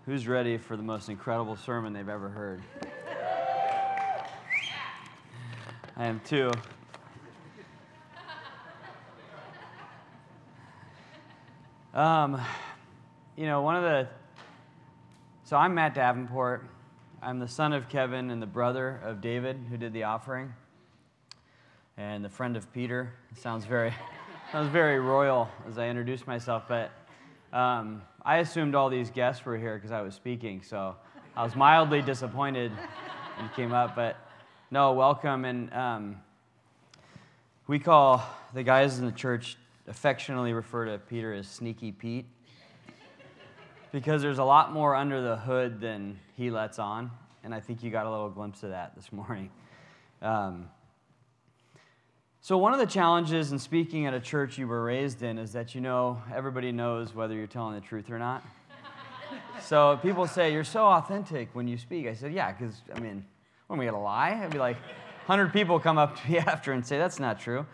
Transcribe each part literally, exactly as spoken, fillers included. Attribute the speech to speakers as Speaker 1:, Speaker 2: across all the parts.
Speaker 1: Who's ready for the most incredible sermon they've ever heard? I am too. Um, you know, one of the, so I'm Matt Davenport. I'm the son of Kevin and the brother of David, who did the offering, and the friend of Peter. It sounds very, sounds very royal as I introduce myself, but um, I assumed all these guests were here because I was speaking, so I was mildly disappointed when you came up, but no, welcome, and um, we call the guys in the church affectionately refer to Peter as Sneaky Pete because there's a lot more under the hood than he lets on, and I think you got a little glimpse of that this morning. Um, so one of the challenges in speaking at a church you were raised in is that, you know, everybody knows whether you're telling the truth or not. So people say, you're so authentic when you speak. I said, yeah, because, I mean, when are we going to lie? I'd be like, one hundred people come up to me after and say, that's not true.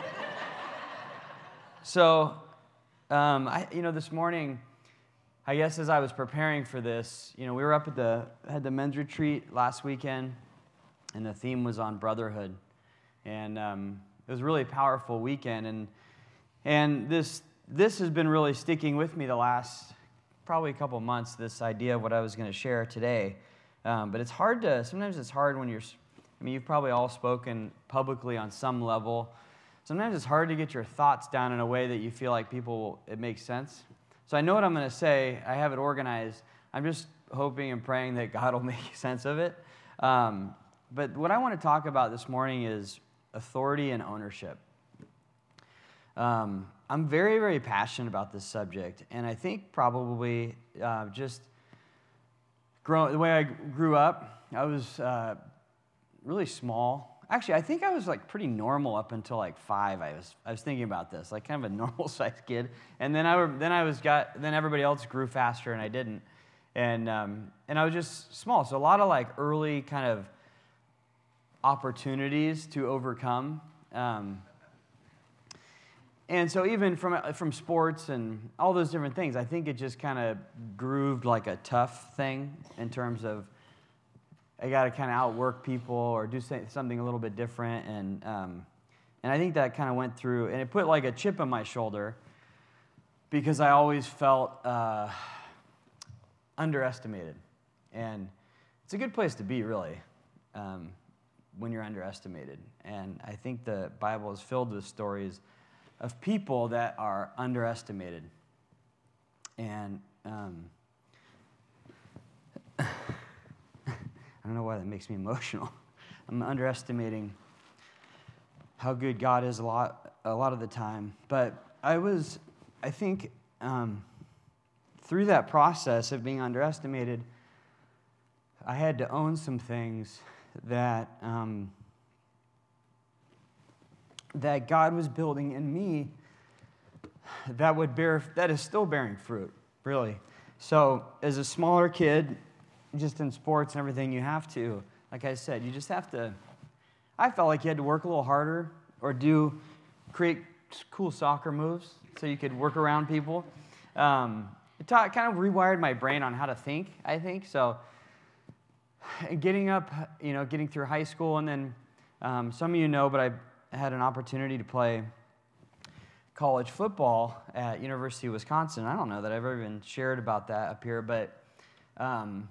Speaker 1: So, um, I, you know, this morning, I guess as I was preparing for this, you know, we were up at the, had the men's retreat last weekend, and the theme was on brotherhood. And um, it was a really powerful weekend, and and this this has been really sticking with me the last probably a couple months, this idea of what I was going to share today. Um, but it's hard to, sometimes it's hard when you're, I mean, you've probably all spoken publicly on some level. Sometimes it's hard to get your thoughts down in a way that you feel like people, it makes sense. So I know what I'm going to say. I have it organized. I'm just hoping and praying that God will make sense of it. Um, but what I want to talk about this morning is authority and ownership. Um, I'm very, very passionate about this subject, and I think probably uh, just grow, the way I grew up, I was uh, really small. Actually, I think I was like pretty normal up until like five. I was I was thinking about this, like kind of a normal sized kid, and then I were, then I was got then everybody else grew faster and I didn't, and um, and I was just small. So a lot of like early kind of opportunities to overcome, um, and so even from from sports and all those different things, I think it just kind of grooved like a tough thing in terms of, I got to kind of outwork people or do something a little bit different, and um, and I think that kind of went through, and it put like a chip on my shoulder because I always felt uh, underestimated, and it's a good place to be, really, um, when you're underestimated. And I think the Bible is filled with stories of people that are underestimated, and um, I don't know why that makes me emotional. I'm underestimating how good God is a lot, a lot of the time. But I was, I think, um, through that process of being underestimated, I had to own some things that um, that God was building in me that would bear, that is still bearing fruit, really. So as a smaller kid, just in sports and everything, you have to, like I said, you just have to, I felt like you had to work a little harder or do, create cool soccer moves so you could work around people. Um, it taught, kind of rewired my brain on how to think, I think. So getting up, you know, getting through high school, and then um, some of you know, but I had an opportunity to play college football at University of Wisconsin. I don't know that I've ever even shared about that up here, but um,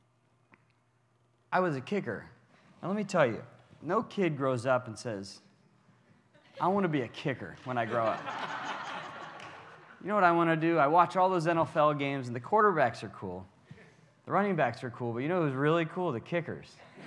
Speaker 1: I was a kicker. Now let me tell you, no kid grows up and says, I want to be a kicker when I grow up. You know what I want to do? I watch all those N F L games, and the quarterbacks are cool. The running backs are cool, but you know who's really cool? The kickers.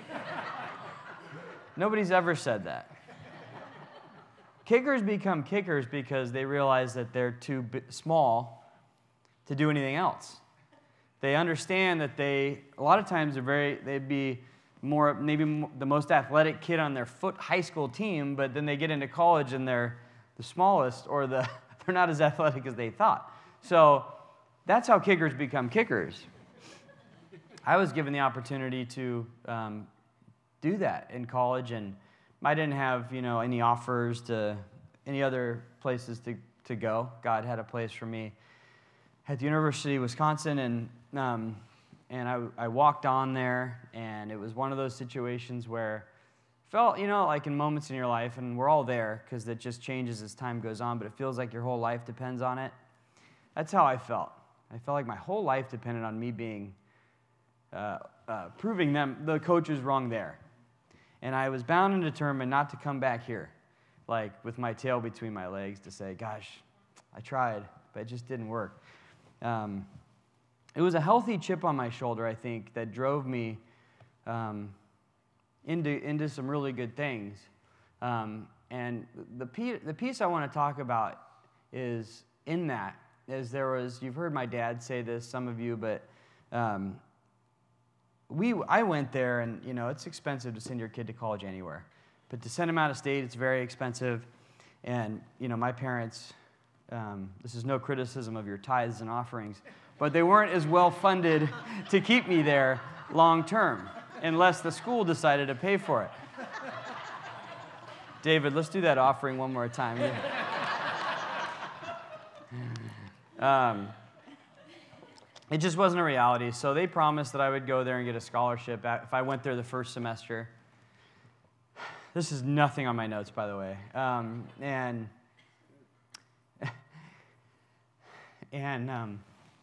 Speaker 1: Nobody's ever said that. Kickers become kickers because they realize that they're too b- small to do anything else. They understand that they, a lot of times, are very, they'd be more, maybe the most athletic kid on their foot high school team, but then they get into college and they're the smallest, or the they're not as athletic as they thought. So that's how kickers become kickers. I was given the opportunity to um, do that in college, and I didn't have, you know, any offers to any other places to, to go. God had a place for me at the University of Wisconsin, and um, and I, I walked on there, and it was one of those situations where it felt, you know, like in moments in your life, and we're all there because it just changes as time goes on, but it feels like your whole life depends on it. That's how I felt. I felt like my whole life depended on me being, uh, uh, proving them, the coaches wrong there. And I was bound and determined not to come back here, like with my tail between my legs to say, gosh, I tried, but it just didn't work. Um, it was a healthy chip on my shoulder, I think, that drove me um, into, into some really good things. Um, and the, piece, the piece I want to talk about is in that, is there was, you've heard my dad say this, some of you, but um, we I went there, and, you know, it's expensive to send your kid to college anywhere. But to send him out of state, it's very expensive. And, you know, my parents, um, this is no criticism of your tithes and offerings, but they weren't as well funded to keep me there long term, unless the school decided to pay for it. David, let's do that offering one more time. um, it just wasn't a reality. So they promised that I would go there and get a scholarship if I went there the first semester. This is nothing on my notes, by the way. Um, and and um,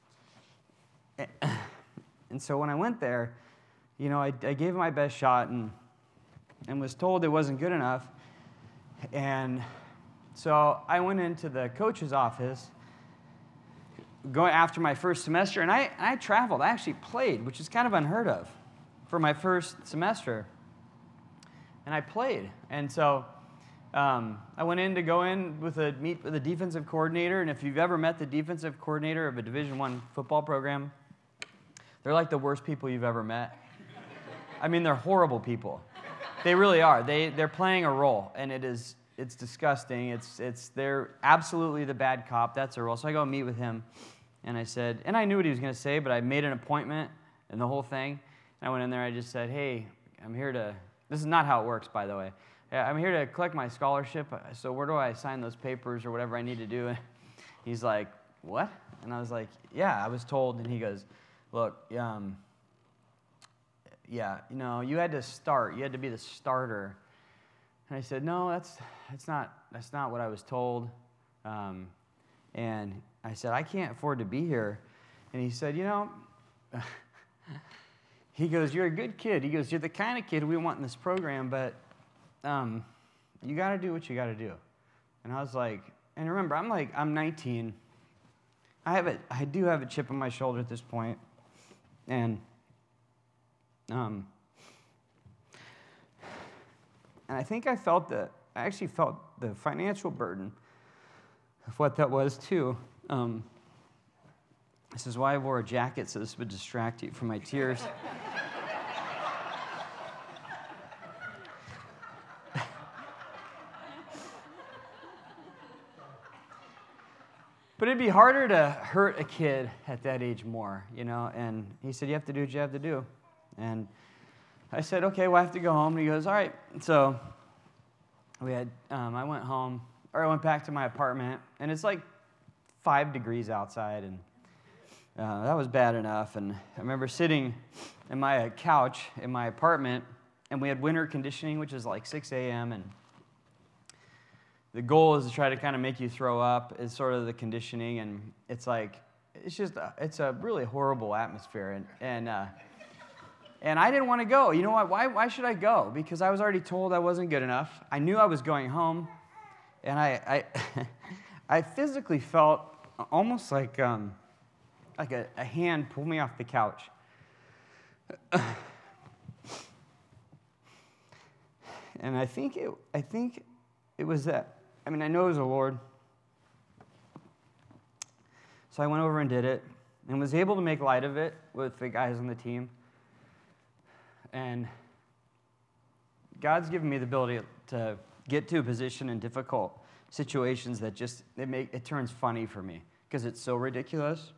Speaker 1: and so when I went there, you know, I, I gave it my best shot and and was told it wasn't good enough. And so I went into the coach's office going after my first semester, and I, I traveled. I actually played, which is kind of unheard of for my first semester. And I played. And so um, I went in to go in with a meet with the defensive coordinator. And if you've ever met the defensive coordinator of a Division I football program, they're like the worst people you've ever met. I mean, they're horrible people. They really are. They they're playing a role, and it is it's disgusting. It's it's they're absolutely the bad cop. That's a role. So I go meet with him, and I said, and I knew what he was going to say, but I made an appointment and the whole thing. And I went in there. I just said, hey, I'm here to. This is not how it works, by the way. Yeah, I'm here to collect my scholarship. So where do I sign those papers or whatever I need to do? And he's like, what? And I was like, yeah, I was told. And he goes, look, um. Yeah, you know, you had to start. You had to be the starter. And I said, no, that's that's not that's not what I was told. Um, and I said, I can't afford to be here. And he said, you know, he goes, you're a good kid. He goes, you're the kind of kid we want in this program, but um, you got to do what you got to do. And I was like, and remember, I'm like, I'm nineteen. I have a, I do have a chip on my shoulder at this point, and. Um, and I think I felt the, I actually felt the financial burden of what that was too. Um, this is why I wore a jacket, so this would distract you from my tears. But it'd be harder to hurt a kid at that age more, you know, and he said, you have to do what you have to do. And I said, okay, well, I have to go home. And he goes, all right. So we had, um, I went home, or I went back to my apartment, and it's like five degrees outside, and uh, that was bad enough. And I remember sitting in my couch in my apartment, and we had winter conditioning, which is like six a.m., and the goal is to try to kind of make you throw up is sort of the conditioning, and it's like, it's just, a, it's a really horrible atmosphere, and, and, uh, And I didn't want to go. You know what? Why, why should I go? Because I was already told I wasn't good enough. I knew I was going home. And I I, I physically felt almost like um, like a, a hand pulled me off the couch. And I think it I think it was that. I mean, I know it was the Lord. So I went over and did it and was able to make light of it with the guys on the team. And God's given me the ability to get to a position in difficult situations that just, it, make, it turns funny for me because it's so ridiculous.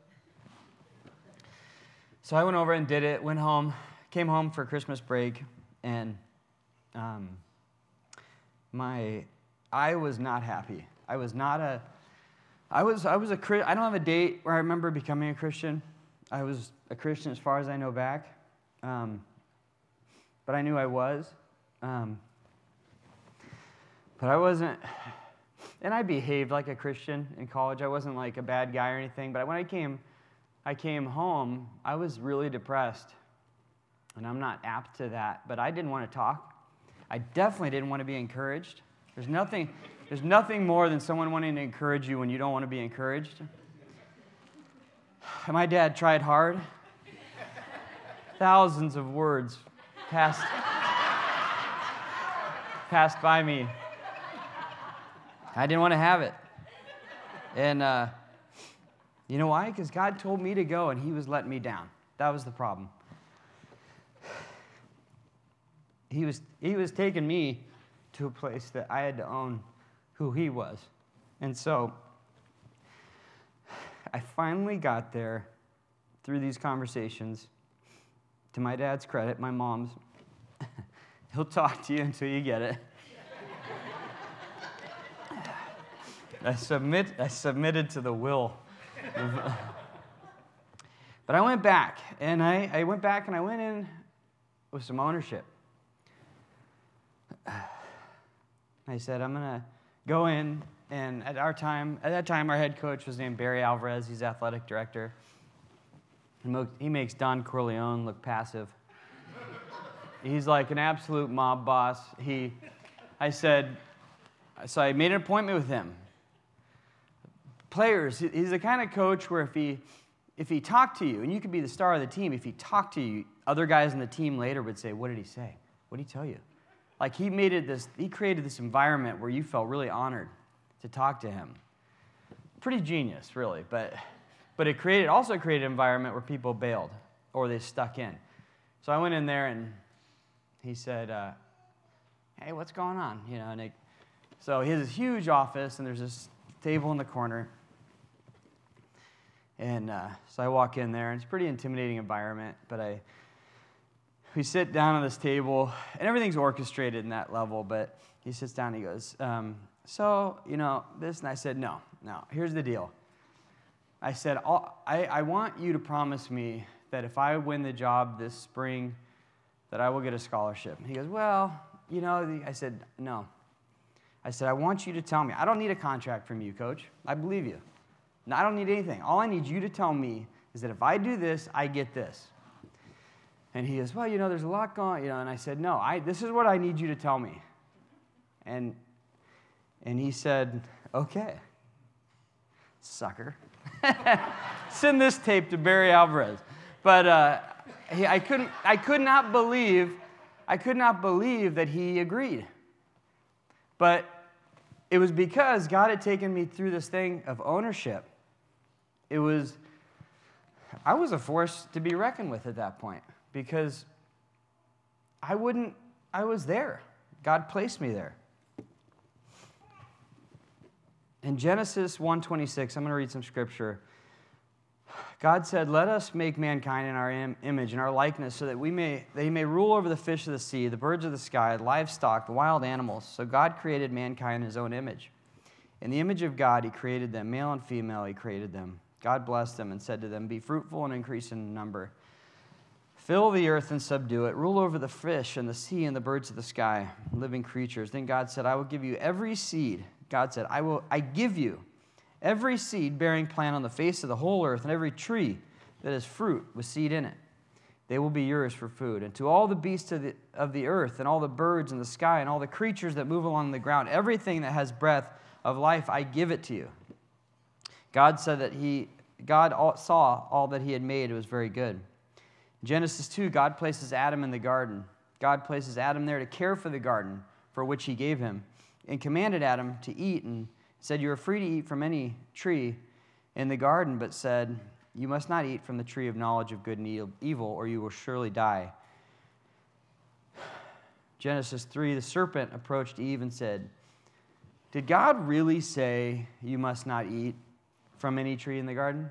Speaker 1: So I went over and did it, went home, came home for Christmas break, and um, my, I was not happy. I was not a, I was, I was a, I don't have a date where I remember becoming a Christian. I was a Christian as far as I know back, um, but I knew I was. Um, but I wasn't, and I behaved like a Christian in college. I wasn't like a bad guy or anything, but when I came, I came home, I was really depressed, and I'm not apt to that, but I didn't want to talk. I definitely didn't want to be encouraged. There's nothing, there's nothing more than someone wanting to encourage you when you don't want to be encouraged. My dad tried hard. Thousands of words passed, passed by me. I didn't want to have it. And uh, you know why? Because God told me to go, and he was letting me down. That was the problem. He was, he was taking me to a place that I had to own who he was. And so I finally got there through these conversations. To my dad's credit, my mom's, he'll talk to you until you get it. I submit. I submitted to the will. But I went back, and I, I went back, and I went in with some ownership. I said, I'm going to go in, and at our time, at that time, our head coach was named Barry Alvarez. He's athletic director. He makes Don Corleone look passive. He's like an absolute mob boss. He, I said, so I made an appointment with him. Players, he's the kind of coach where if he, if he talked to you, and you could be the star of the team, if he talked to you, other guys on the team later would say, what did he say? What did he tell you? Like he made it this, he created this environment where you felt really honored to talk to him. Pretty genius, really, but but it created also created an environment where people bailed or they stuck in. So I went in there and he said, uh, "Hey, what's going on?" You know, and it, so he has this huge office and there's this table in the corner, and uh, so I walk in there and it's a pretty intimidating environment, but I. We sit down on this table, and everything's orchestrated in that level, but he sits down and he goes, um, so, you know, this, and I said, no, no, here's the deal. I said, I, I want you to promise me that if I win the job this spring, that I will get a scholarship. And he goes, well, you know, I said, no. I said, I want you to tell me. I don't need a contract from you, Coach. I believe you. No, I don't need anything. All I need you to tell me is that if I do this, I get this. And he goes, well, you know, there's a lot going, you know, and I said, no, I, this is what I need you to tell me. And and he said, okay, sucker. Send this tape to Barry Alvarez. But uh, he, I couldn't, I could not believe, I could not believe that he agreed. But it was because God had taken me through this thing of ownership. It was, I was a force to be reckoned with at that point. Because I wouldn't, I was there. God placed me there. In Genesis one twenty-six, I'm going to read some scripture. God said, let us make mankind in our im- image, in our likeness, so that we may, they may rule over the fish of the sea, the birds of the sky, the livestock, the wild animals. So God created mankind in his own image. In the image of God, he created them. Male and female, he created them. God blessed them and said to them, be fruitful and increase in number. Fill the earth and subdue it. Rule over the fish and the sea and the birds of the sky, living creatures. Then God said, I will give you every seed. God said, I will. I give you every seed-bearing plant on the face of the whole earth and every tree that has fruit with seed in it. They will be yours for food. And to all the beasts of the, of the earth and all the birds in the sky and all the creatures that move along the ground, everything that has breath of life, I give it to you. God said that he, God all, saw all that he had made. It was very good. Genesis two, God places Adam in the garden. God places Adam there to care for the garden for which he gave him, and commanded Adam to eat, and said, you are free to eat from any tree in the garden, but said, you must not eat from the tree of knowledge of good and evil, or you will surely die. Genesis three, the serpent approached Eve and said, did God really say you must not eat from any tree in the garden?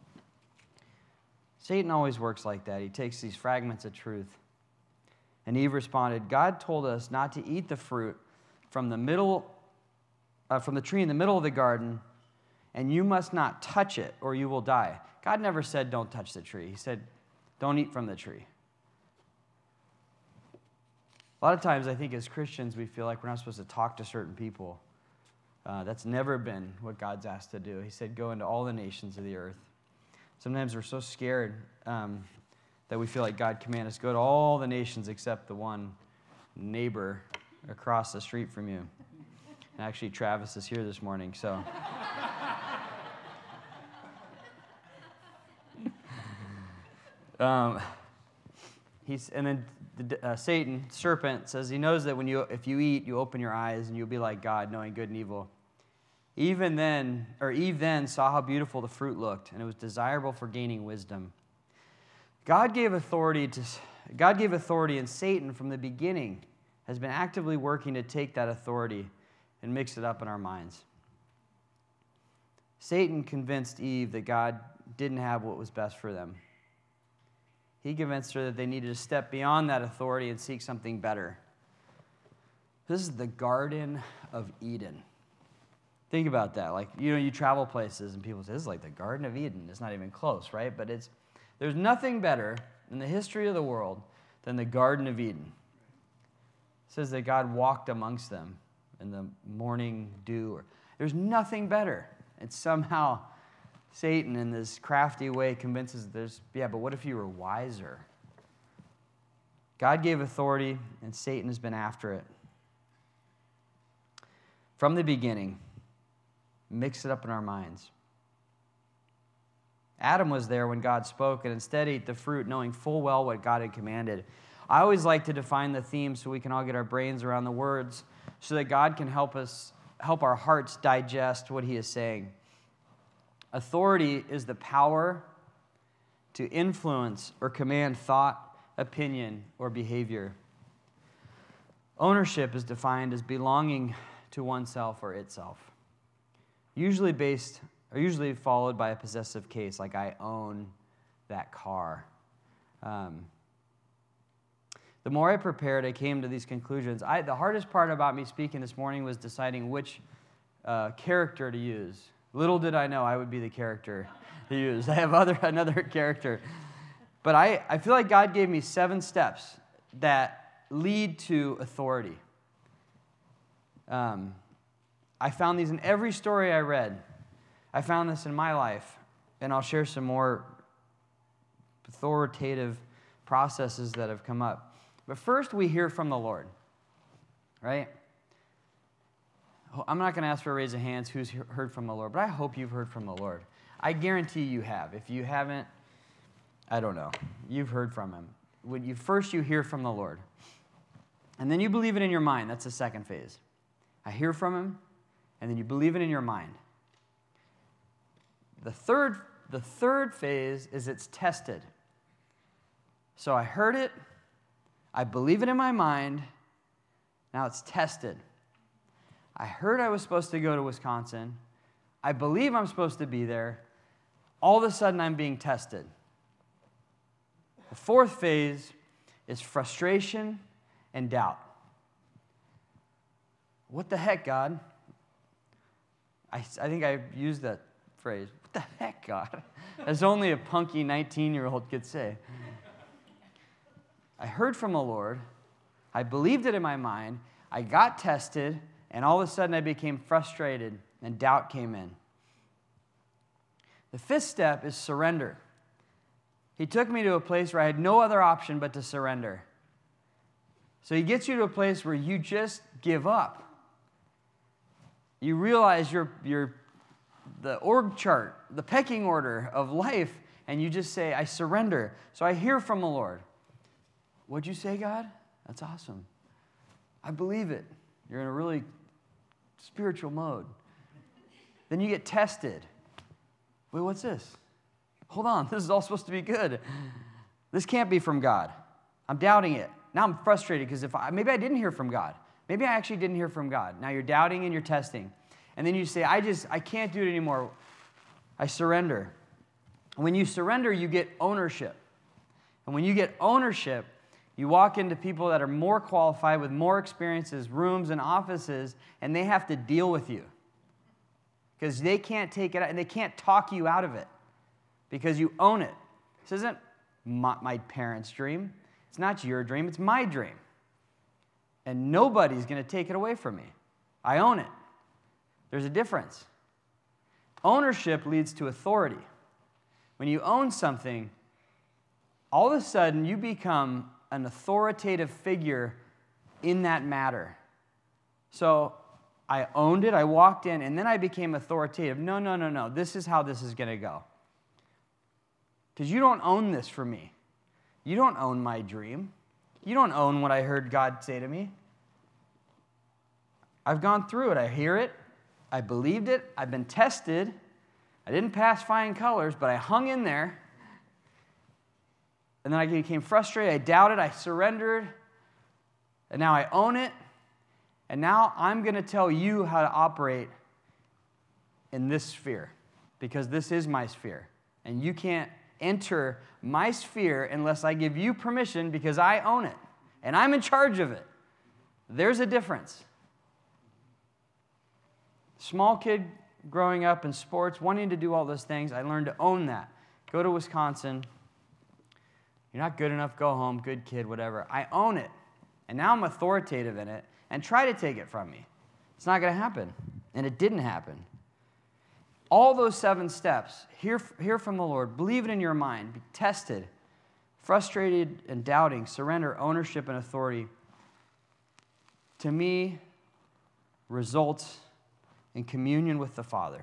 Speaker 1: Satan always works like that. He takes these fragments of truth. And Eve responded, God told us not to eat the fruit from the middle, uh, from the tree in the middle of the garden, and you must not touch it or you will die. God never said don't touch the tree. He said don't eat from the tree. A lot of times I think as Christians we feel like we're not supposed to talk to certain people. Uh, that's never been what God's asked to do. He said go into all the nations of the earth. Sometimes we're so scared um, that we feel like God commanded us go to all the nations except the one neighbor across the street from you. And actually Travis is here this morning, so... Um, he's, and then the, uh, Satan, serpent, says he knows that when you, if you eat, you open your eyes and you'll be like God, knowing good and evil. Even then, or Eve then saw how beautiful the fruit looked, and it was desirable for gaining wisdom. God gave authority to God gave authority, and Satan from the beginning has been actively working to take that authority and mix it up in our minds. Satan convinced Eve that God didn't have what was best for them. He convinced her that they needed to step beyond that authority and seek something better. This is the Garden of Eden. Think about that. Like, you know, you travel places and people say, this is like the Garden of Eden. It's not even close, right? But it's there's nothing better in the history of the world than the Garden of Eden. It says that God walked amongst them in the morning dew. There's nothing better. And somehow Satan, in this crafty way, convinces there's, yeah, but what if you were wiser? God gave authority, and Satan has been after it. From the beginning, mix it up in our minds. Adam was there when God spoke, and instead ate the fruit, knowing full well what God had commanded. I always like to define the theme so we can all get our brains around the words, so that God can help us, help our hearts digest what he is saying. Authority is the power to influence or command thought, opinion, or behavior. Ownership is defined as belonging to oneself or itself, usually based or usually followed by a possessive case, like I own that car. Um, the more I prepared, I came to these conclusions. I, the hardest part about me speaking this morning was deciding which uh, character to use. Little did I know I would be the character to use. I have other another character. But I, I feel like God gave me seven steps that lead to authority. Um, I found these in every story I read. I found this in my life. And I'll share some more authoritative processes that have come up. But first, we hear from the Lord, right? I'm not going to ask for a raise of hands who's heard from the Lord, but I hope you've heard from the Lord. I guarantee you have. If you haven't, I don't know. You've heard from him. When you first you hear from the Lord, and then you believe it in your mind. That's the second phase. I hear from him, and then you believe it in your mind. The third, the third phase is it's tested. So I heard it, I believe it in my mind, now it's tested. I heard I was supposed to go to Wisconsin. I believe I'm supposed to be there. All of a sudden, I'm being tested. The fourth phase is frustration and doubt. What the heck, God? I, I think I used that phrase. What the heck, God? As only a punky nineteen-year-old could say. I heard from the Lord. I believed it in my mind. I got tested. And all of a sudden, I became frustrated, and doubt came in. The fifth step is surrender. He took me to a place where I had no other option but to surrender. So he gets you to a place where you just give up. You realize you're, you're the org chart, the pecking order of life, and you just say, I surrender. So I hear from the Lord. What'd you say, God? That's awesome. I believe it. You're in a really spiritual mode. Then you get tested. Wait, what's this? Hold on, this is all supposed to be good. This can't be from God. I'm doubting it. Now I'm frustrated because if I, maybe I didn't hear from God. Maybe I actually didn't hear from God. Now you're doubting and you're testing. And then you say, I just, I can't do it anymore. I surrender. When you surrender, you get ownership. And when you get ownership, you walk into people that are more qualified with more experiences, rooms and offices, and they have to deal with you. because they can't take it out, and they can't talk you out of it because you own it. This isn't my, my parents' dream. It's not your dream. It's my dream. And nobody's going to take it away from me. I own it. There's a difference. Ownership leads to authority. When you own something, all of a sudden you become an authoritative figure in that matter. So I owned it, I walked in, and then I became authoritative. No, no, no, no. This is how this is going to go. Because you don't own this for me. You don't own my dream. You don't own what I heard God say to me. I've gone through it. I hear it. I believed it. I've been tested. I didn't pass flying colors, but I hung in there. And then I became frustrated. I doubted. I surrendered. And now I own it. And now I'm going to tell you how to operate in this sphere, because this is my sphere. And you can't enter my sphere unless I give you permission, because I own it. And I'm in charge of it. There's a difference. Small kid growing up in sports, wanting to do all those things, I learned to own that. Go to Wisconsin. You're not good enough, go home, good kid, whatever. I own it. And now I'm authoritative in it, and try to take it from me. It's not going to happen. And it didn't happen. All those seven steps, hear, hear from the Lord, believe it in your mind, be tested, frustrated and doubting, surrender, ownership, and authority, to me, results in communion with the Father.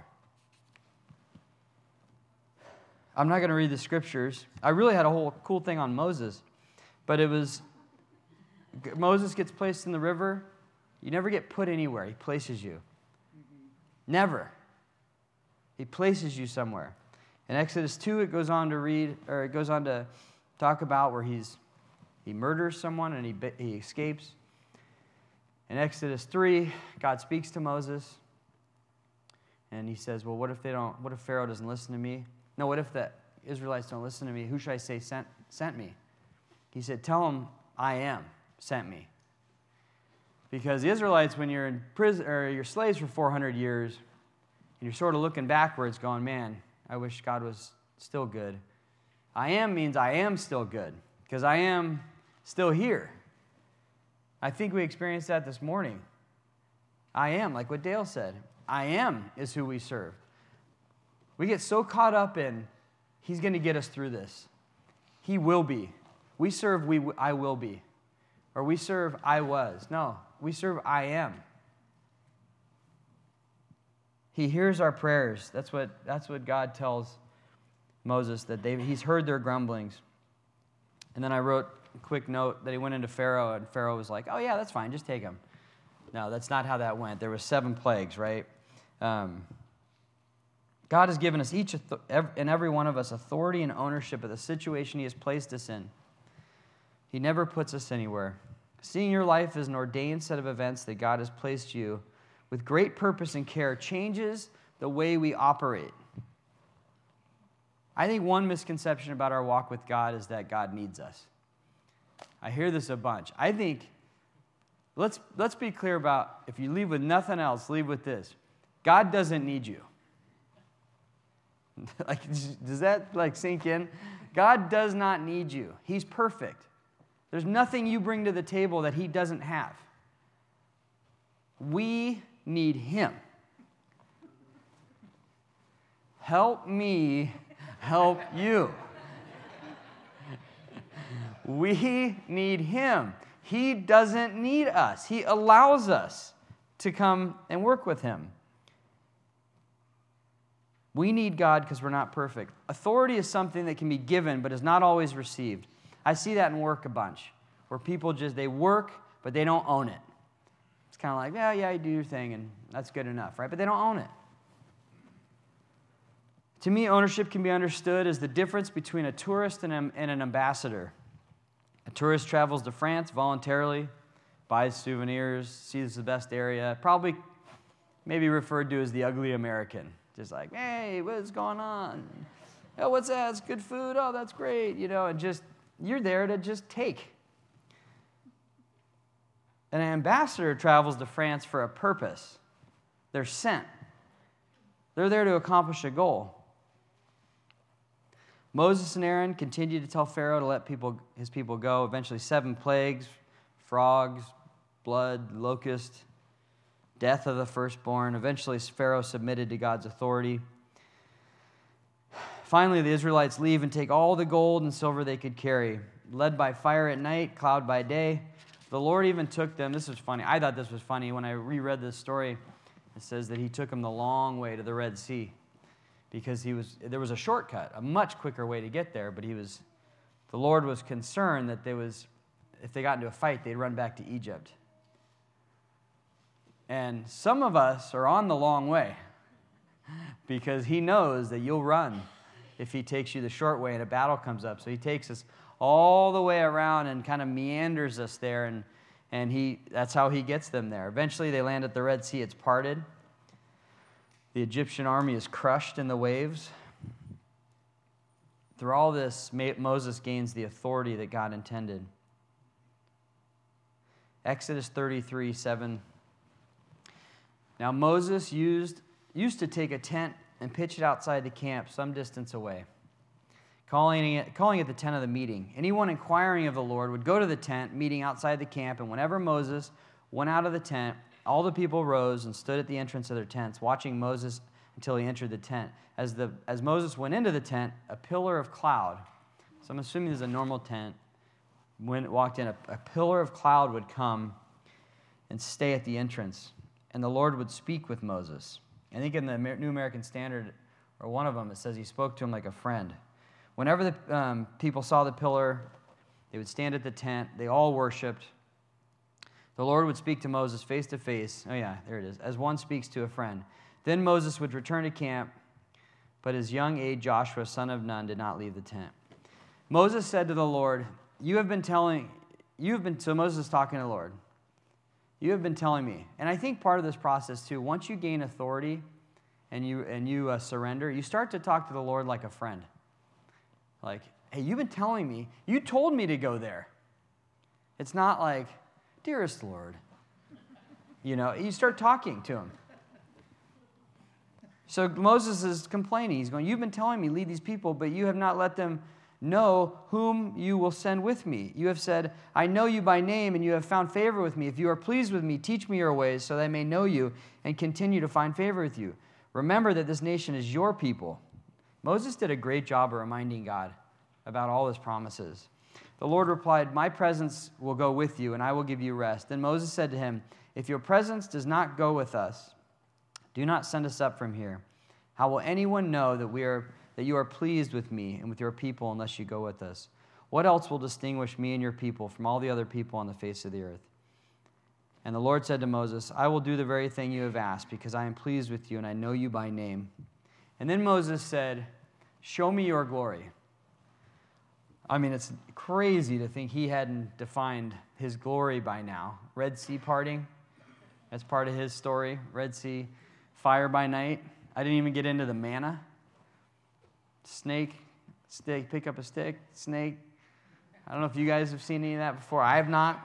Speaker 1: I'm not going to read the scriptures. I really had a whole cool thing on Moses, but it was, Moses gets placed in the river. You never get put anywhere. He places you. Mm-hmm. Never. He places you somewhere. In Exodus two, it goes on to read, or it goes on to talk about where he's he murders someone and he he escapes. In Exodus three, God speaks to Moses, and he says, "Well, what if they don't? What if Pharaoh doesn't listen to me? No, what if the Israelites don't listen to me? Who should I say sent sent me?" He said, "Tell them I am sent me." Because the Israelites, when you're in prison or you're slaves for four hundred years, and you're sort of looking backwards, going, "Man, I wish God was still good." I am means I am still good, because I am still here. I think we experienced that this morning. I am, like what Dale said. I am is who we serve. We get so caught up in, He's going to get us through this. He will be. We serve, we I will be. Or we serve, I was. No, we serve, I am. He hears our prayers. That's what, that's what God tells Moses, that they, he's heard their grumblings. And then I wrote a quick note that he went into Pharaoh, and Pharaoh was like, "Oh yeah, that's fine, just take him." No, that's not how that went. There were seven plagues, right? Um, God has given us each and every one of us authority and ownership of the situation He has placed us in. He never puts us anywhere. Seeing your life as an ordained set of events that God has placed you with great purpose and care changes the way we operate. I think one misconception about our walk with God is that God needs us. I hear this a bunch. I think, let's, let's be clear about, if you leave with nothing else, leave with this. God doesn't need you. Like, does that like sink in? God does not need you. He's perfect. There's nothing you bring to the table that He doesn't have. We need Him. Help me help you. We need Him. He doesn't need us. He allows us to come and work with Him. We need God because we're not perfect. Authority is something that can be given but is not always received. I see that in work a bunch, where people just, they work, but they don't own it. It's kind of like, yeah, yeah, you do your thing, and that's good enough, right? But they don't own it. To me, ownership can be understood as the difference between a tourist and, a, and an ambassador. A tourist travels to France voluntarily, buys souvenirs, sees the best area, probably maybe referred to as the ugly American. Just like, hey, what's going on? Oh, what's that? It's good food. Oh, that's great. You know, and just, you're there to just take. An ambassador travels to France for a purpose. They're sent. They're there to accomplish a goal. Moses and Aaron continued to tell Pharaoh to let people, his people go. Eventually, seven plagues, frogs, blood, locust, death of the firstborn. Eventually, Pharaoh submitted to God's authority. Finally, the Israelites leave and take all the gold and silver they could carry, led by fire at night, cloud by day. The Lord even took them. This was funny. I thought this was funny. When I reread this story, it says that he took them the long way to the Red Sea because he was there was a shortcut, a much quicker way to get there, but he was the Lord was concerned that there was if they got into a fight, they'd run back to Egypt. And some of us are on the long way because he knows that you'll run if he takes you the short way and a battle comes up. So he takes us all the way around and kind of meanders us there, and, and he that's how he gets them there. Eventually they land at the Red Sea. It's parted. The Egyptian army is crushed in the waves. Through all this, Moses gains the authority that God intended. Exodus thirty-three, seven. Now Moses used, used to take a tent and pitch it outside the camp some distance away, calling it, calling it the tent of the meeting. Anyone inquiring of the Lord would go to the tent, meeting outside the camp, and whenever Moses went out of the tent, all the people rose and stood at the entrance of their tents, watching Moses until he entered the tent. As, the, as Moses went into the tent, a pillar of cloud, so I'm assuming this is a normal tent, when it walked in, a, a pillar of cloud would come and stay at the entrance, and the Lord would speak with Moses. I think in the New American Standard, or one of them, it says he spoke to him like a friend. Whenever the um, people saw the pillar, they would stand at the tent. They all worshiped. The Lord would speak to Moses face to face. Oh yeah, there it is. As one speaks to a friend. Then Moses would return to camp, but his young aide Joshua, son of Nun, did not leave the tent. Moses said to the Lord, You have been telling, you have been, so Moses is talking to the Lord. You have been telling me. And I think part of this process too, once you gain authority and you and you uh, surrender, you start to talk to the Lord like a friend. Like, hey, you've been telling me. You told me to go there. It's not like, dearest Lord. You know, you start talking to him. So Moses is complaining. He's going, you've been telling me, lead these people, but you have not let them know whom you will send with me. You have said, I know you by name, and you have found favor with me. If you are pleased with me, teach me your ways, so that I may know you and continue to find favor with you. Remember that this nation is your people. Moses did a great job of reminding God about all his promises. The Lord replied, My presence will go with you, and I will give you rest. Then Moses said to him, If your presence does not go with us, do not send us up from here. How will anyone know that we are that you are pleased with me and with your people unless you go with us? What else will distinguish me and your people from all the other people on the face of the earth? And the Lord said to Moses, I will do the very thing you have asked, because I am pleased with you and I know you by name. And then Moses said, Show me your glory. I mean, it's crazy to think he hadn't defined his glory by now. Red Sea parting, that's part of his story. Red Sea, fire by night. I didn't even get into the manna. Snake, stick, pick up a stick, snake. I don't know if you guys have seen any of that before. I have not.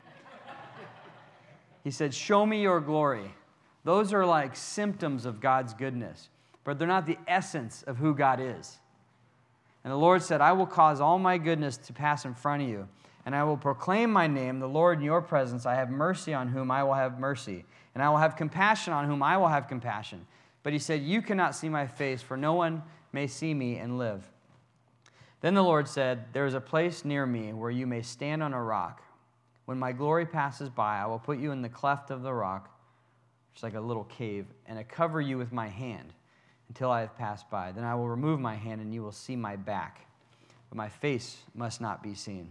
Speaker 1: He said, show me your glory. Those are like symptoms of God's goodness, but they're not the essence of who God is. And the Lord said, I will cause all my goodness to pass in front of you, and I will proclaim my name, the Lord, in your presence. I have mercy on whom I will have mercy, and I will have compassion on whom I will have compassion. But he said, you cannot see my face, for no one may see me and live. Then the Lord said, there is a place near me where you may stand on a rock. When my glory passes by, I will put you in the cleft of the rock, which is like a little cave, and I cover you with my hand until I have passed by. Then I will remove my hand, and you will see my back, but my face must not be seen.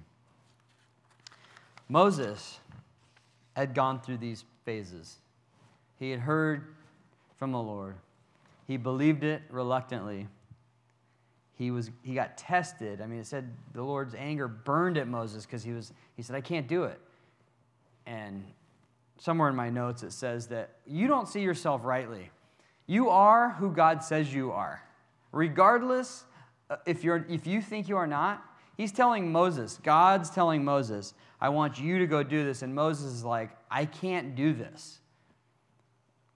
Speaker 1: Moses had gone through these phases. He had heard from the Lord. He believed it reluctantly. He was he got tested. I mean, it said the Lord's anger burned at Moses because he was he said, I can't do it. And somewhere in my notes it says that you don't see yourself rightly. You are who God says you are. Regardless if you're if you think you are not, he's telling Moses, God's telling Moses, I want you to go do this. And Moses is like, I can't do this.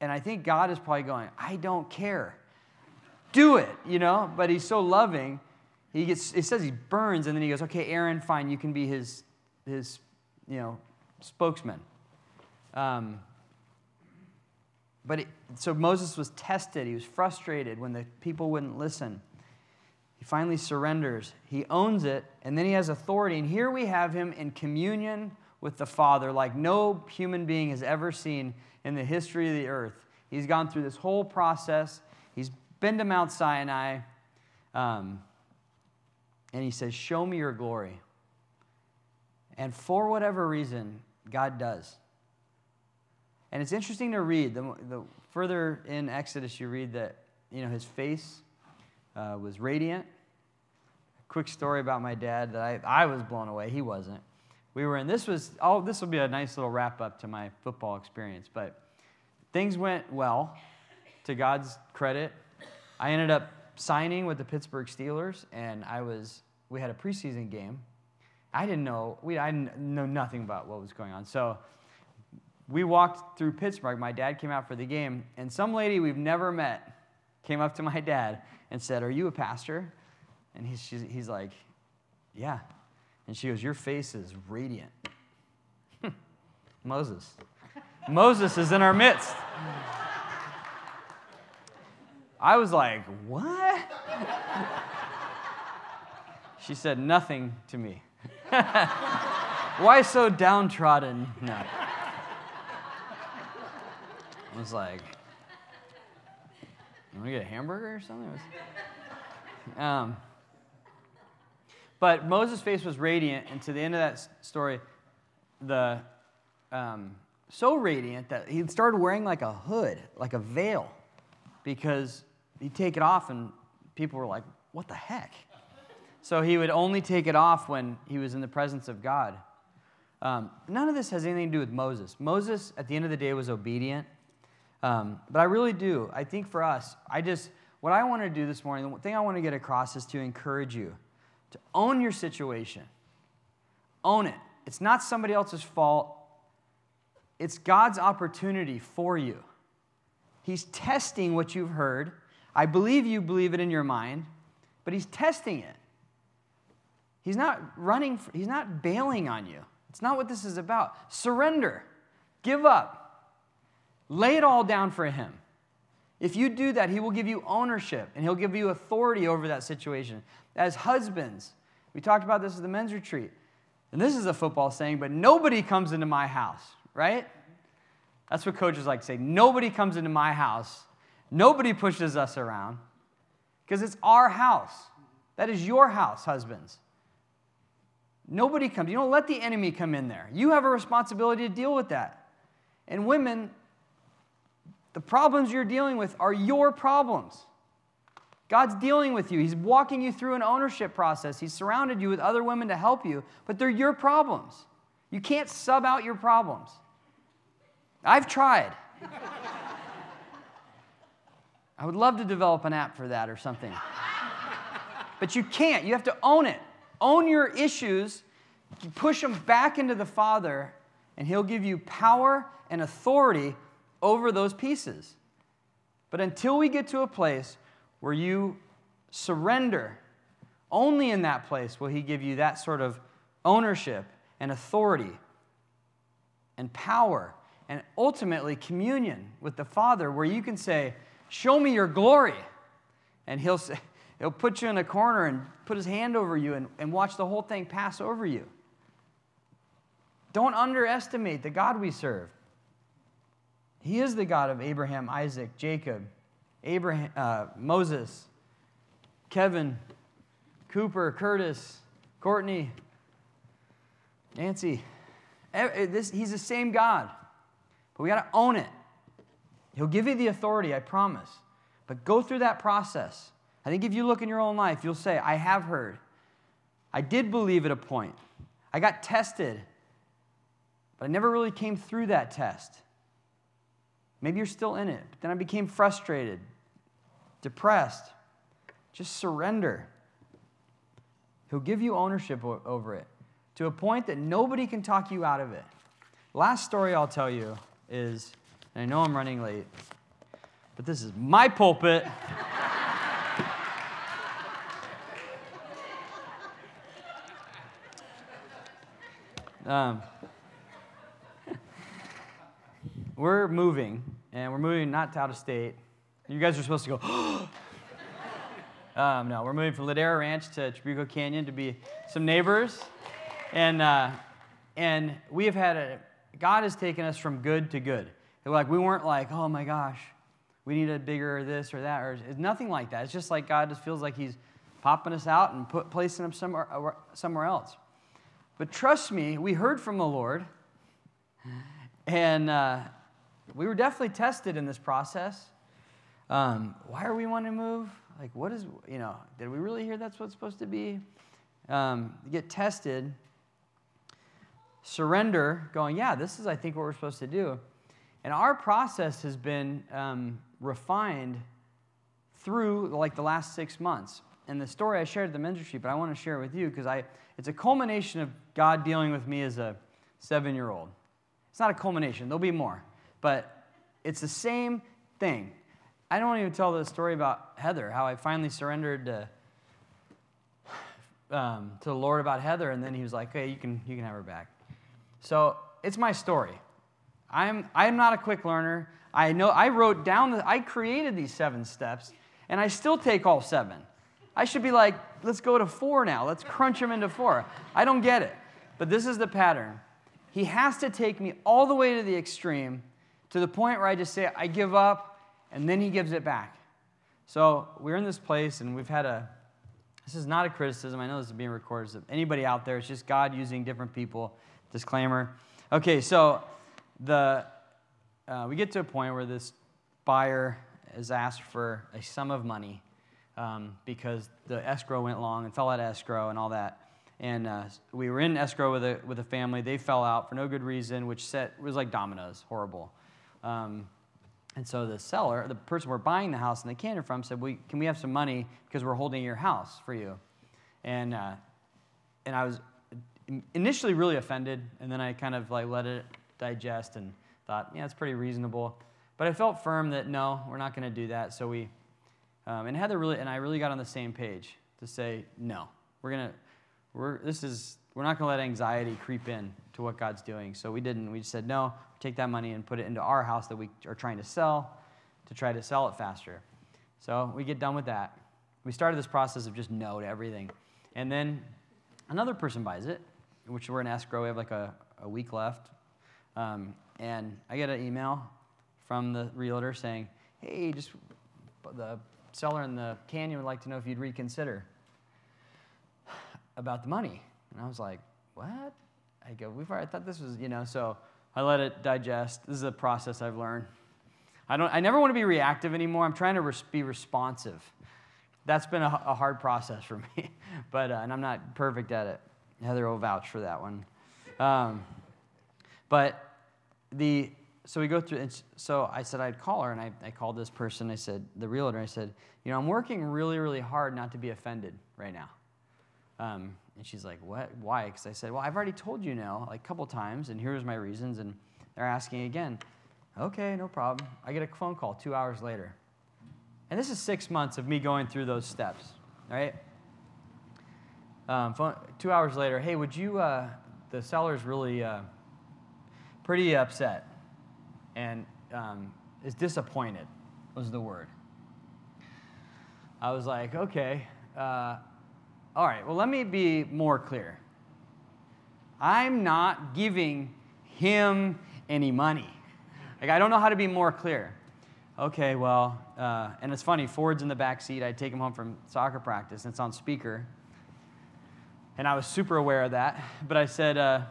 Speaker 1: And I think God is probably going, I don't care. Do it, you know? But he's so loving. He gets, it says he burns, and then he goes, okay, Aaron, fine, you can be his, his you know, spokesman. Um, but it, so Moses was tested. He was frustrated when the people wouldn't listen. He finally surrenders. He owns it, and then he has authority. And here we have him in communion with the Father like no human being has ever seen in the history of the earth. He's gone through this whole process. He's been to Mount Sinai, um, and he says, show me your glory. And for whatever reason, God does. And it's interesting to read. The, the further in Exodus you read that, you know, his face uh, was radiant. A quick story about my dad that I, I was blown away. He wasn't. We were in, this was, oh, this will be a nice little wrap up to my football experience. But things went well, to God's credit. I ended up signing with the Pittsburgh Steelers, and I was, we had a preseason game. I didn't know, we, I didn't know nothing about what was going on. So we walked through Pittsburgh. My dad came out for the game, and some lady we've never met came up to my dad and said, are you a pastor? And he's, she's, he's like, yeah. And she goes, your face is radiant. Moses. Moses is in our midst. I was like, what? She said nothing to me. Why so downtrodden? No. I was like, you want to get a hamburger or something? Was, um, but Moses' face was radiant, and to the end of that story, the um, so radiant that he started wearing like a hood, like a veil, because he'd take it off, and people were like, what the heck? So he would only take it off when he was in the presence of God. Um, none of this has anything to do with Moses. Moses, at the end of the day, was obedient. Um, but I really do. I think for us, I just, what I want to do this morning, the thing I want to get across is to encourage you to own your situation. Own it. It's not somebody else's fault. It's God's opportunity for you. He's testing what you've heard. I believe you believe it in your mind, but he's testing it. He's not running, for, he's not bailing on you. It's not what this is about. Surrender. Give up. Lay it all down for him. If you do that, he will give you ownership, and he'll give you authority over that situation. As husbands, we talked about this at the men's retreat, and this is a football saying, but nobody comes into my house, right? That's what coaches like to say. Nobody comes into my house. Nobody pushes us around, because it's our house. That is your house, husbands. Nobody comes. You don't let the enemy come in there. You have a responsibility to deal with that. And women, the problems you're dealing with are your problems. God's dealing with you. He's walking you through an ownership process. He's surrounded you with other women to help you, but they're your problems. You can't sub out your problems. I've tried. I would love to develop an app for that or something. But you can't. You have to own it. Own your issues. Push them back into the Father, and he'll give you power and authority over those pieces. But until we get to a place where you surrender, only in that place will he give you that sort of ownership and authority and power and ultimately communion with the Father, where you can say, show me your glory. And he'll say, he'll put you in a corner and put his hand over you and, and watch the whole thing pass over you. Don't underestimate the God we serve. He is the God of Abraham, Isaac, Jacob, Abraham, uh, Moses, Kevin, Cooper, Curtis, Courtney, Nancy. This, he's the same God. But we got to own it. He'll give you the authority, I promise. But go through that process. I think if you look in your own life, you'll say, I have heard. I did believe at a point. I got tested. But I never really came through that test. Maybe you're still in it. But then I became frustrated, depressed. Just surrender. He'll give you ownership o- over it to a point that nobody can talk you out of it. Last story I'll tell you is And I know I'm running late, but this is my pulpit. um, we're moving, and we're moving not out of state. You guys are supposed to go, um, no, we're moving from Ladera Ranch to Trabuco Canyon to be some neighbors. And uh, and we have had a, God has taken us from good to good. Like, we weren't like, oh my gosh, we need a bigger this or that. Or it's nothing like that. It's just like God just feels like he's popping us out and put, placing us somewhere, somewhere else. But trust me, we heard from the Lord. And uh, we were definitely tested in this process. Um, why are we wanting to move? Like, what is, you know, did we really hear that's what's supposed to be? Um, get tested. Surrender, going, yeah, this is, I think, what we're supposed to do. And our process has been um, refined through, like, the last six months. And the story I shared at the men's retreat, but I want to share it with you because I it's a culmination of God dealing with me as a seven-year-old. It's not a culmination. There'll be more. But it's the same thing. I don't even tell the story about Heather, how I finally surrendered to, um, to the Lord about Heather, and then he was like, hey, you can you can have her back. So it's my story. I'm I'm not a quick learner. I know I wrote down, the, I created these seven steps, and I still take all seven. I should be like, let's go to four now. Let's crunch them into four. I don't get it. But this is the pattern. He has to take me all the way to the extreme, to the point where I just say, I give up, and then he gives it back. So we're in this place, and we've had a, this is not a criticism. I know this is being recorded. So anybody out there, it's just God using different people. Disclaimer. Okay, so the uh, we get to a point where this buyer is asked for a sum of money um, because the escrow went long and fell out of escrow and all that. And uh, we were in escrow with a with a family. They fell out for no good reason, which set was like dominoes, horrible. Um, and so the seller, the person we're buying the house in the Canyon from, said, "We can we have some money because we're holding your house for you?" And uh, and I was initially really offended, and then I kind of like let it digest and thought, yeah, it's pretty reasonable. But I felt firm that no, we're not going to do that. So we um, and Heather really and I really got on the same page to say no, we're gonna. We're this is we're not going to let anxiety creep in to what God's doing. So we didn't. We just said no. Take that money and put it into our house that we are trying to sell, to try to sell it faster. So we get done with that. We started this process of just no to everything, and then another person buys it, which we're in escrow. We have like a, a week left, um, and I get an email from the realtor saying, "Hey, just the seller in the Canyon would like to know if you'd reconsider about the money." And I was like, what? I go, we've already, I thought this was, you know, so I let it digest. This is a process I've learned. I don't. I never want to be reactive anymore. I'm trying to res- be responsive. That's been a, a hard process for me, but uh, and I'm not perfect at it. Heather will vouch for that one. Um, but the, so we go through, and so I said I'd call her, and I, I called this person, I said, the realtor, I said, you know, I'm working really, really hard not to be offended right now. Um, and she's like, what? Why? Because I said, well, I've already told you now, like a couple times, and here's my reasons, and they're asking again. Okay, no problem. I get a phone call two hours later. And this is six months of me going through those steps, right? Um, phone, two hours later, hey, would you, uh, the seller's really uh, pretty upset and um, is disappointed was the word. I was like, okay, uh, all right, well, let me be more clear. I'm not giving him any money. Like, I don't know how to be more clear. Okay, well, uh, and it's funny, Ford's in the back seat. I take him home from soccer practice, and it's on speaker. And I was super aware of that. But I said, uh,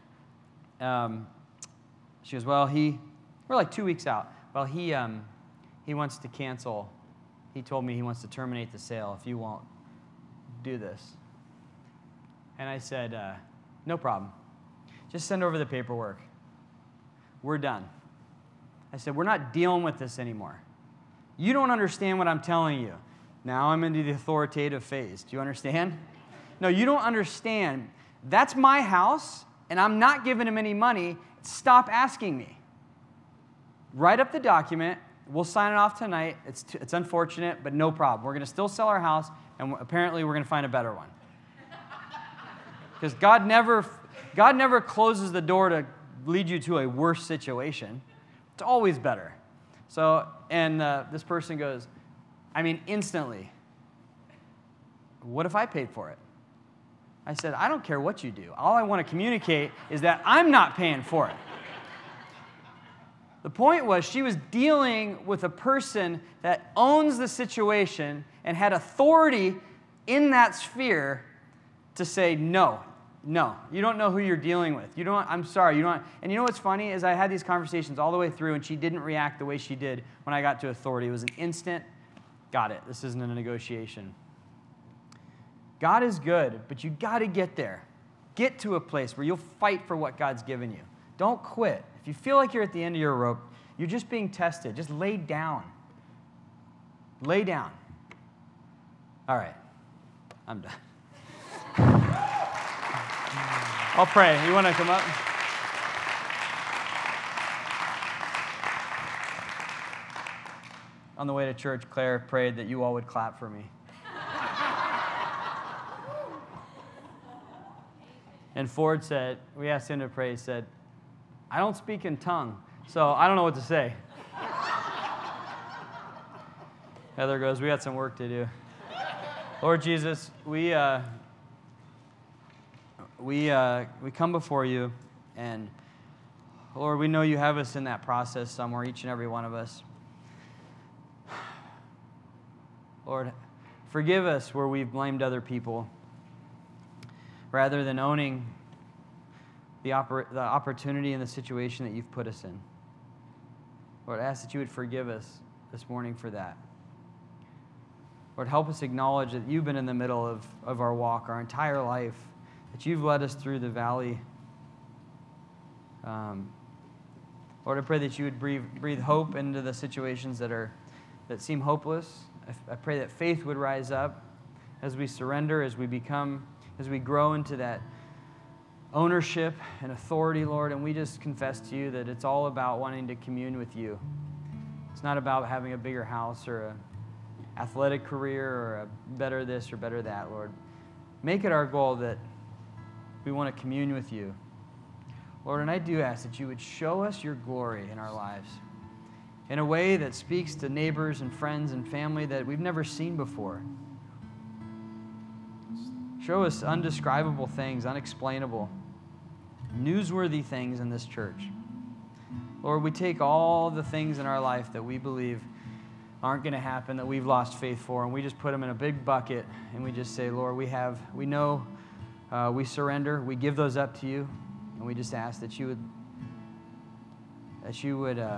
Speaker 1: um, she goes, well, he, we're like two weeks out. Well, he um, he wants to cancel. He told me he wants to terminate the sale if you won't do this. And I said, uh, no problem. Just send over the paperwork. We're done. I said, we're not dealing with this anymore. You don't understand what I'm telling you. Now I'm into the authoritative phase. Do you understand? No, you don't understand. That's my house, and I'm not giving him any money. Stop asking me. write up the document. We'll sign it off tonight. It's, t- it's unfortunate, but no problem. We're going to still sell our house, and w- apparently we're going to find a better one. Because God never, God never closes the door to lead you to a worse situation. It's always better. So, and uh, this person goes, I mean, instantly, what if I paid for it? I said, I don't care what you do. All I want to communicate is that I'm not paying for it. The point was she was dealing with a person that owns the situation and had authority in that sphere to say, no, no, you don't know who you're dealing with. You don't, I'm sorry, you don't. And you know what's funny is I had these conversations all the way through and she didn't react the way she did when I got to authority. It was an instant, got it, this isn't a negotiation. God is good, but you got to get there. Get to a place where you'll fight for what God's given you. Don't quit. If you feel like you're at the end of your rope, you're just being tested. Just lay down. Lay down. All right. I'm done. I'll pray. You want to come up? On the way to church, Claire prayed that you all would clap for me. And Ford said, we asked him to pray, he said, I don't speak in tongue, so I don't know what to say. Heather goes, we got some work to do. Lord Jesus, we uh, we uh, we come before you, and Lord, we know you have us in that process somewhere, each and every one of us. Lord, forgive us where we've blamed other people, rather than owning the, oppor- the opportunity and the situation that you've put us in. Lord, I ask that you would forgive us this morning for that. Lord, help us acknowledge that you've been in the middle of, of our walk, our entire life, that you've led us through the valley. Um, Lord, I pray that you would breathe, breathe hope into the situations that are that seem hopeless. I, I pray that faith would rise up as we surrender, as we become as we grow into that ownership and authority, Lord, and we just confess to you that it's all about wanting to commune with you. It's not about having a bigger house or an athletic career or a better this or better that, Lord. Make it our goal that we want to commune with you. Lord, and I do ask that you would show us your glory in our lives in a way that speaks to neighbors and friends and family that we've never seen before. Show us undescribable things, unexplainable, newsworthy things in this church. Lord, we take all the things in our life that we believe aren't going to happen, that we've lost faith for, and we just put them in a big bucket, and we just say, Lord, we have, we know, uh, we surrender, we give those up to you, and we just ask that you would, that you would uh,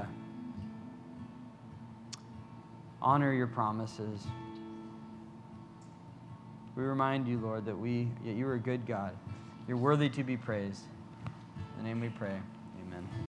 Speaker 1: honor your promises. We remind you, Lord, that we that you are a good God. You're worthy to be praised. In the name we pray. Amen.